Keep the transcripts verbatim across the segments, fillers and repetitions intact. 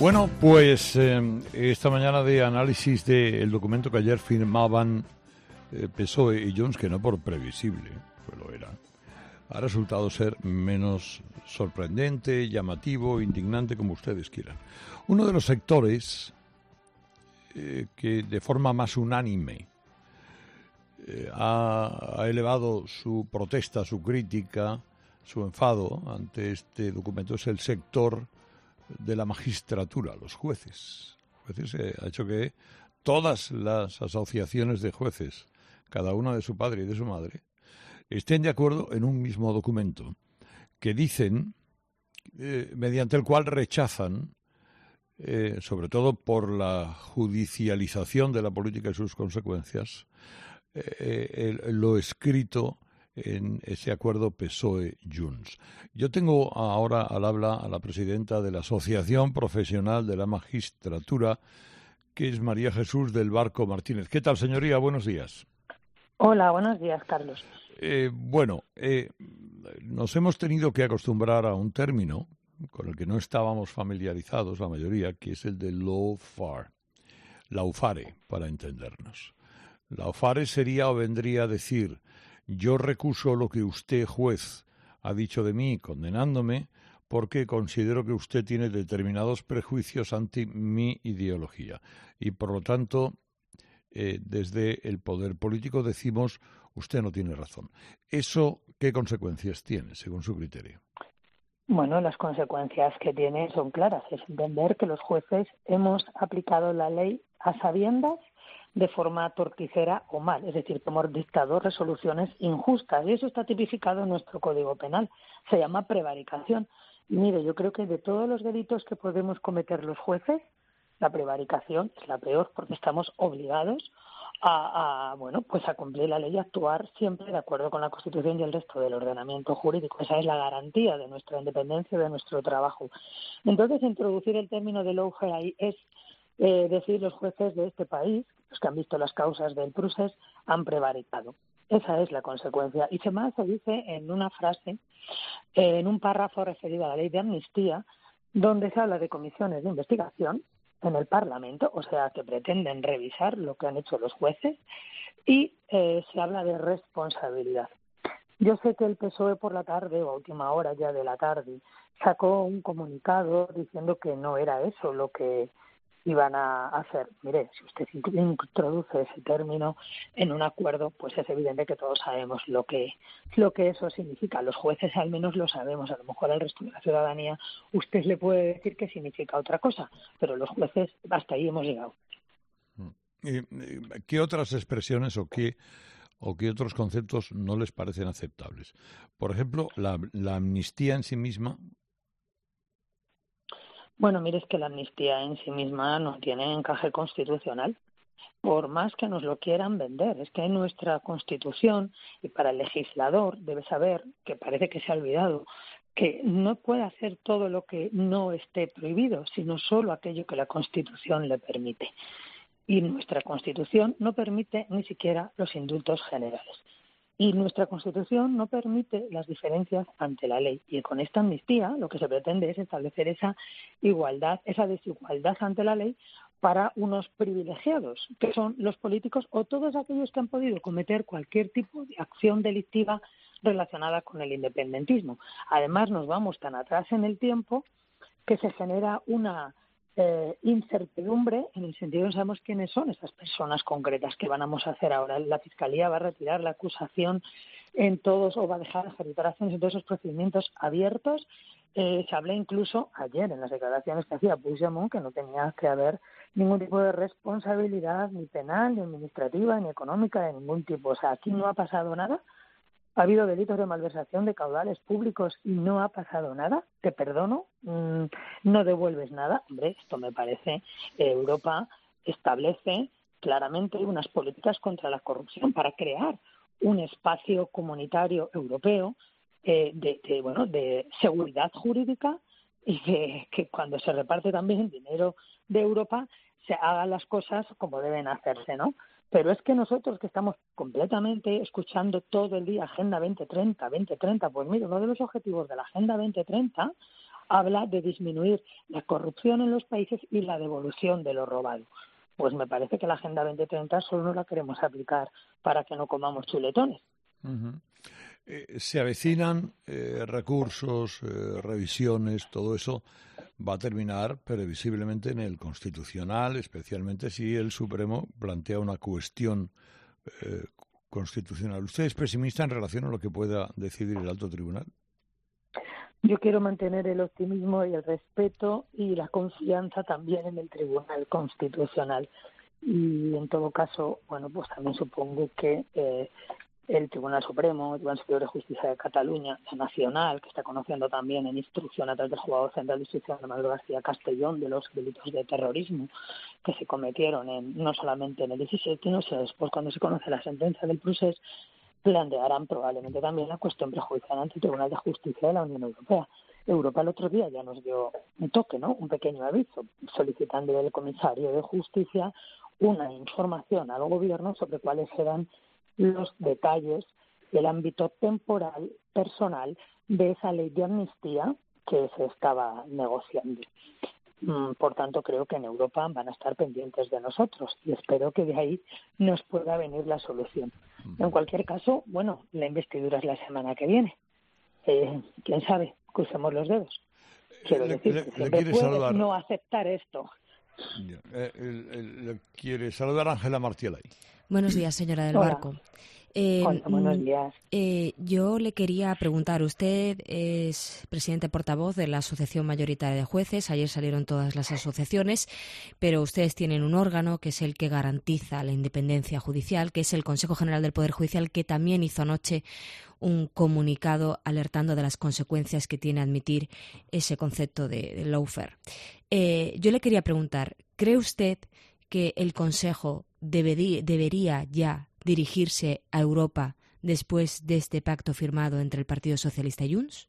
Bueno, pues eh, esta mañana de análisis del documento que ayer firmaban eh, P S O E y Junts, que no por previsible, pues lo era, ha resultado ser menos sorprendente, llamativo, indignante, como ustedes quieran. Uno de los sectores eh, que de forma más unánime eh, ha, ha elevado su protesta, su crítica, su enfado ante este documento es el sector de la magistratura, los jueces. Jueces eh, ha hecho que todas las asociaciones de jueces, cada una de su padre y de su madre, estén de acuerdo en un mismo documento que dicen, eh, mediante el cual rechazan, eh, sobre todo por la judicialización de la política y sus consecuencias, eh, el, lo escrito en ese acuerdo P S O E-Junts. Yo tengo ahora al habla a la presidenta de la Asociación Profesional de la Magistratura, que es María Jesús del Barco Martínez. ¿Qué tal, señoría? Buenos días. Hola, buenos días, Carlos. Eh, bueno, eh, nos hemos tenido que acostumbrar a un término con el que no estábamos familiarizados, la mayoría, que es el de lawfare, laufare, para entendernos. Laufare sería o vendría a decir: yo recuso lo que usted, juez, ha dicho de mí condenándome porque considero que usted tiene determinados prejuicios ante mi ideología. Y por lo tanto, eh, desde el poder político decimos, usted no tiene razón. ¿Eso qué consecuencias tiene, según su criterio? Bueno, las consecuencias que tiene son claras. Es entender que los jueces hemos aplicado la ley a sabiendas, de forma torticera o mal, es decir, que hemos dictado resoluciones injustas, y eso está tipificado en nuestro Código Penal. Se llama prevaricación. Y mire, yo creo que de todos los delitos que podemos cometer los jueces, la prevaricación es la peor, porque estamos obligados a, a bueno, pues a cumplir la ley y actuar siempre de acuerdo con la Constitución y el resto del ordenamiento jurídico. Esa es la garantía de nuestra independencia y de nuestro trabajo. Entonces, introducir el término de lawfare ahí es eh, decir, los jueces de este país, los que han visto las causas del procés, han prevaricado. Esa es la consecuencia. Y además se dice en una frase, eh, en un párrafo referido a la ley de amnistía, donde se habla de comisiones de investigación en el Parlamento, o sea, que pretenden revisar lo que han hecho los jueces, y eh, se habla de responsabilidad. Yo sé que el P S O E por la tarde, o a última hora ya de la tarde, sacó un comunicado diciendo que no era eso lo que iban a hacer. Mire, si usted introduce ese término en un acuerdo, pues es evidente que todos sabemos lo que lo que eso significa. Los jueces al menos lo sabemos, a lo mejor al resto de la ciudadanía usted le puede decir que significa otra cosa, pero los jueces hasta ahí hemos llegado. ¿Qué otras expresiones o qué o qué otros conceptos no les parecen aceptables? Por ejemplo, la, la amnistía en sí misma. Bueno, mire, es que la amnistía en sí misma no tiene encaje constitucional, por más que nos lo quieran vender. Es que en nuestra Constitución, y para el legislador debe saber, que parece que se ha olvidado, que no puede hacer todo lo que no esté prohibido, sino solo aquello que la Constitución le permite. Y nuestra Constitución no permite ni siquiera los indultos generales. Y nuestra Constitución no permite las diferencias ante la ley. Y con esta amnistía lo que se pretende es establecer esa igualdad, esa desigualdad ante la ley para unos privilegiados, que son los políticos o todos aquellos que han podido cometer cualquier tipo de acción delictiva relacionada con el independentismo. Además, nos vamos tan atrás en el tiempo que se genera una Eh, incertidumbre en el sentido de que no sabemos quiénes son estas personas concretas que vamos a hacer ahora. La Fiscalía va a retirar la acusación en todos o va a dejar de ejecutar acciones en todos esos procedimientos abiertos. Eh, se habló incluso ayer en las declaraciones que hacía Puigdemont que no tenía que haber ningún tipo de responsabilidad ni penal, ni administrativa, ni económica, de ningún tipo. O sea, aquí no ha pasado nada. Ha habido delitos de malversación de caudales públicos y no ha pasado nada. Te perdono, mmm, no devuelves nada. Hombre, esto me parece. Eh, Europa establece claramente unas políticas contra la corrupción para crear un espacio comunitario europeo eh, de, de, bueno, de seguridad jurídica y de que cuando se reparte también dinero de Europa se hagan las cosas como deben hacerse, ¿no? Pero es que nosotros que estamos completamente escuchando todo el día Agenda veinte treinta, veinte treinta, pues mire, uno de los objetivos de la Agenda veinte treinta habla de disminuir la corrupción en los países y la devolución de lo robado. Pues me parece que la Agenda veinte treinta solo no la queremos aplicar para que no comamos chuletones. Uh-huh. Eh, se avecinan eh, recursos, eh, revisiones, todo eso va a terminar previsiblemente en el Constitucional, especialmente si el Supremo plantea una cuestión eh, constitucional. ¿Usted es pesimista en relación a lo que pueda decidir el Alto Tribunal? Yo quiero mantener el optimismo y el respeto y la confianza también en el Tribunal Constitucional. Y en todo caso, bueno, pues también supongo que eh, el Tribunal Supremo, el Tribunal Superior de Justicia de Cataluña, la Nacional, que está conociendo también en instrucción a través del Juzgado Central de Instrucción de Manuel García Castellón de los delitos de terrorismo que se cometieron en, no solamente en el diecisiete, sino después cuando se conoce la sentencia del procés, plantearán probablemente también la cuestión prejudicial ante el Tribunal de Justicia de la Unión Europea. Europa el otro día ya nos dio un toque, ¿no? Un pequeño aviso, solicitando del comisario de Justicia una información al Gobierno sobre cuáles eran los detalles del ámbito temporal, personal, de esa ley de amnistía que se estaba negociando. Por tanto, creo que en Europa van a estar pendientes de nosotros y espero que de ahí nos pueda venir la solución. En cualquier caso, bueno, la investidura es la semana que viene. Eh, ¿Quién sabe? Crucemos los dedos. Quiero le, decir, le, que le siempre puedes saludar. no aceptar esto. Eh, el, el, le quiere saludar Ángela Martielay. Buenos días, señora del Hola. Barco. Eh, Hola, buenos días. Eh, yo le quería preguntar, usted es presidente portavoz de la Asociación Mayoritaria de Jueces, ayer salieron todas las asociaciones, pero ustedes tienen un órgano que es el que garantiza la independencia judicial, que es el Consejo General del Poder Judicial, que también hizo anoche un comunicado alertando de las consecuencias que tiene admitir ese concepto de, de lawfare. Eh, yo le quería preguntar, ¿cree usted que el Consejo debería, debería ya dirigirse a Europa después de este pacto firmado entre el Partido Socialista y Junts?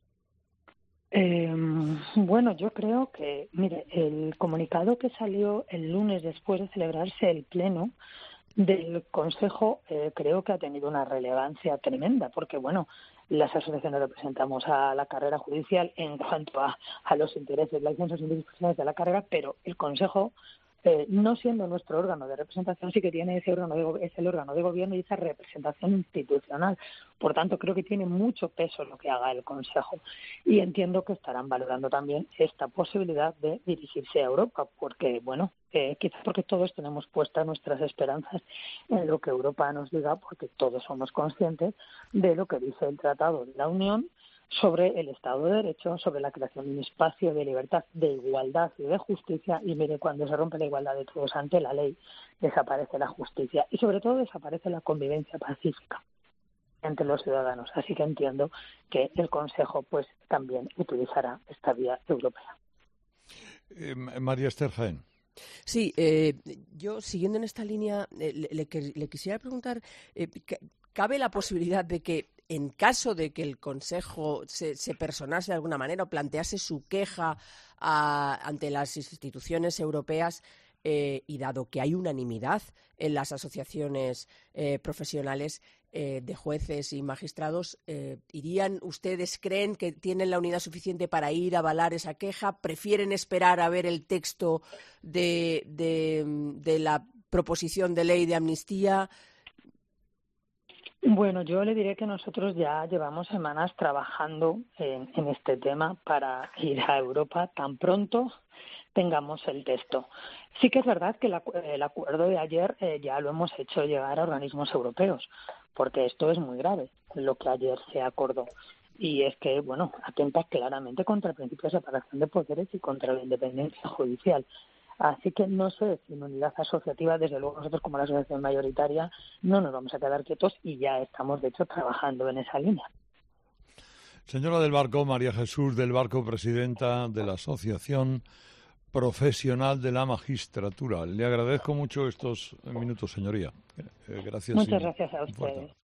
Eh, bueno, yo creo que, mire, el comunicado que salió el lunes después de celebrarse el pleno del Consejo eh, creo que ha tenido una relevancia tremenda, porque, bueno, las asociaciones representamos a la carrera judicial en cuanto a, a los intereses, las licencias individuales de la carrera, pero el Consejo, Eh, no siendo nuestro órgano de representación, sí que tiene ese órgano de, es el órgano de gobierno y esa representación institucional. Por tanto, creo que tiene mucho peso lo que haga el Consejo. Y entiendo que estarán valorando también esta posibilidad de dirigirse a Europa, porque, bueno, eh, quizás porque todos tenemos puestas nuestras esperanzas en lo que Europa nos diga, porque todos somos conscientes de lo que dice el Tratado de la Unión sobre el Estado de Derecho, sobre la creación de un espacio de libertad, de igualdad y de justicia. Y mire, cuando se rompe la igualdad de todos ante la ley, desaparece la justicia y sobre todo desaparece la convivencia pacífica entre los ciudadanos. Así que entiendo que el Consejo pues también utilizará esta vía europea. Eh, María Esther Jaén. Sí, eh, yo siguiendo en esta línea eh, le, le, le quisiera preguntar, eh, ¿cabe la posibilidad de que en caso de que el Consejo se, se personase de alguna manera o plantease su queja a, ante las instituciones europeas eh, y dado que hay unanimidad en las asociaciones eh, profesionales eh, de jueces y magistrados, eh, ¿irían ustedes, creen que tienen la unidad suficiente para ir a avalar esa queja? ¿Prefieren esperar a ver el texto de, de, de la proposición de ley de amnistía? Bueno, yo le diré que nosotros ya llevamos semanas trabajando en, en este tema para ir a Europa tan pronto tengamos el texto. Sí que es verdad que el, acu- el acuerdo de ayer eh, ya lo hemos hecho llegar a organismos europeos, porque esto es muy grave, lo que ayer se acordó. Y es que, bueno, atenta claramente contra el principio de separación de poderes y contra la independencia judicial. Así que no sé, sin unidad asociativa, desde luego nosotros como la asociación mayoritaria no nos vamos a quedar quietos y ya estamos, de hecho, trabajando en esa línea. Señora del Barco, María Jesús del Barco, presidenta de la Asociación Profesional de la Magistratura. Le agradezco mucho estos minutos, señoría. Eh, gracias. Muchas y gracias a un fuerte ustedes.